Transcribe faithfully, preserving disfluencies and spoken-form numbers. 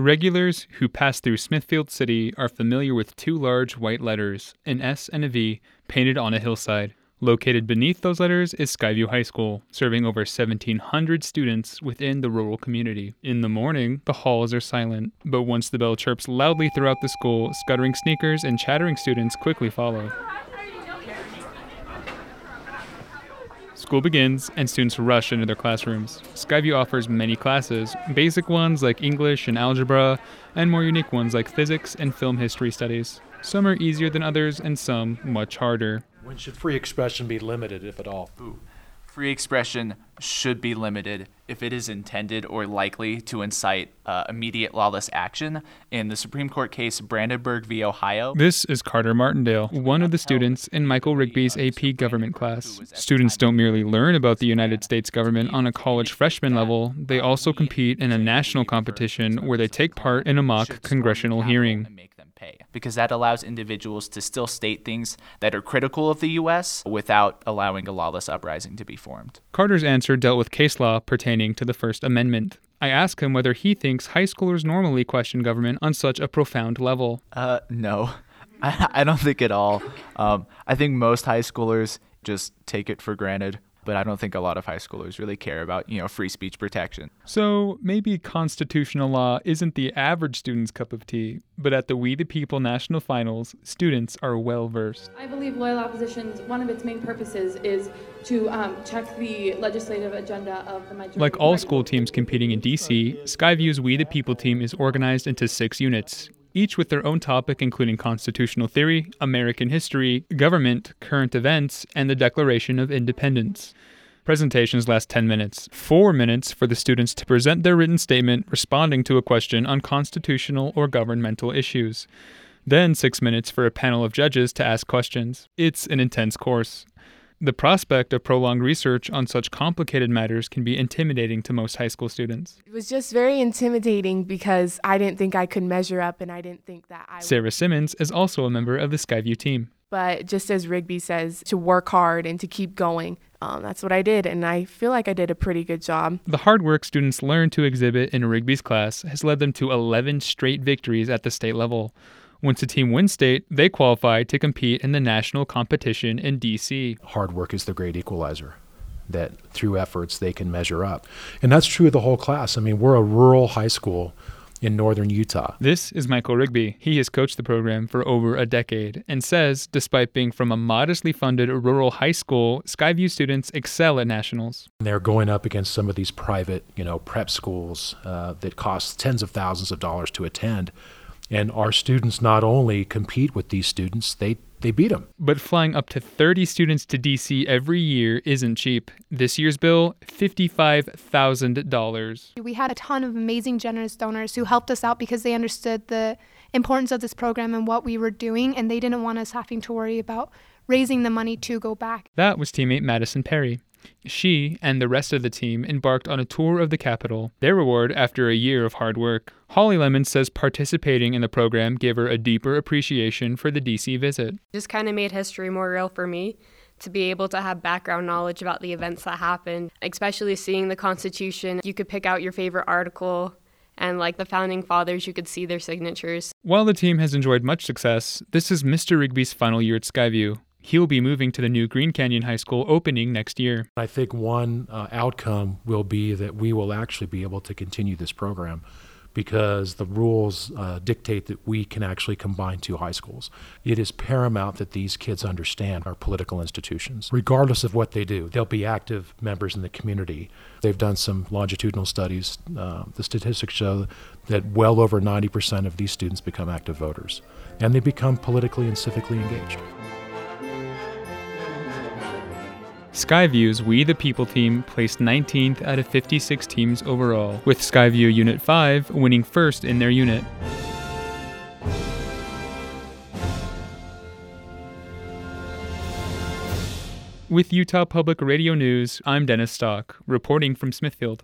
Regulars who pass through Smithfield City are familiar with two large white letters, an S and a V, painted on a hillside. Located beneath those letters is Skyview High School, serving over seventeen hundred students within the rural community. In the morning, the halls are silent, but once the bell chirps loudly throughout the school, scuttering sneakers and chattering students quickly follow. School begins, and students rush into their classrooms. Skyview offers many classes, basic ones like English and algebra, and more unique ones like physics and film history studies. Some are easier than others, and some much harder. When should free expression be limited, if at all? Ooh. Free expression should be limited if it is intended or likely to incite uh, immediate lawless action. In the Supreme Court case Brandenburg v. Ohio. This is Carter Martindale, one of the students in Michael Rigby's A P government class. Students don't merely learn about the United States government on a college freshman level, they also compete in a national competition where they take part in a mock congressional hearing. Because that allows individuals to still state things that are critical of the U S without allowing a lawless uprising to be formed. Carter's answer dealt with case law pertaining to the First Amendment. I asked him whether he thinks high schoolers normally question government on such a profound level. Uh, no, I, I don't think at all. Um, I think most high schoolers just take it for granted. But I don't think a lot of high schoolers really care about, you know, free speech protection. So maybe constitutional law isn't the average student's cup of tea, but at the We the People National Finals, students are well versed. I believe Loyal Opposition's one of its main purposes is to um, check the legislative agenda of the majority. Like all school teams competing in D C, Skyview's We the People team is organized into six units, each with their own topic including constitutional theory, American history, government, current events, and the Declaration of Independence. Presentations last ten minutes, four minutes for the students to present their written statement responding to a question on constitutional or governmental issues. Then six minutes for a panel of judges to ask questions. It's an intense course. The prospect of prolonged research on such complicated matters can be intimidating to most high school students. It was just very intimidating because I didn't think I could measure up and I didn't think that I would. Sarah Simmons is also a member of the Skyview team. But just as Rigby says, to work hard and to keep going, um, that's what I did, and I feel like I did a pretty good job. The hard work students learned to exhibit in Rigby's class has led them to eleven straight victories at the state level. Once a team wins state, they qualify to compete in the national competition in D C. Hard work is the great equalizer, that through efforts they can measure up. And that's true of the whole class. I mean, we're a rural high school in northern Utah. This is Michael Rigby. He has coached the program for over a decade and says, despite being from a modestly funded rural high school, Skyview students excel at nationals. They're going up against some of these private, you know, prep schools uh, that cost tens of thousands of dollars to attend. And our students not only compete with these students, they, they beat them. But flying up to thirty students to D C every year isn't cheap. This year's bill, fifty-five thousand dollars. We had a ton of amazing generous donors who helped us out because they understood the importance of this program and what we were doing, and they didn't want us having to worry about raising the money to go back. That was teammate Madison Perry. She and the rest of the team embarked on a tour of the Capitol, their reward after a year of hard work. Holly Lemon says participating in the program gave her a deeper appreciation for the D C visit. Just kind of made history more real for me, to be able to have background knowledge about the events that happened, especially seeing the Constitution. You could pick out your favorite article, and like the Founding Fathers, you could see their signatures. While the team has enjoyed much success, this is Mister Rigby's final year at Skyview. He'll be moving to the new Green Canyon High School opening next year. I think one uh, outcome will be that we will actually be able to continue this program because the rules uh, dictate that we can actually combine two high schools. It is paramount that these kids understand our political institutions. Regardless of what they do, they'll be active members in the community. They've done some longitudinal studies. Uh, the statistics show that well over ninety percent of these students become active voters, and they become politically and civically engaged. Skyview's We the People team placed nineteenth out of fifty-six teams overall, with Skyview Unit five winning first in their unit. With Utah Public Radio News, I'm Dennis Stock, reporting from Smithfield.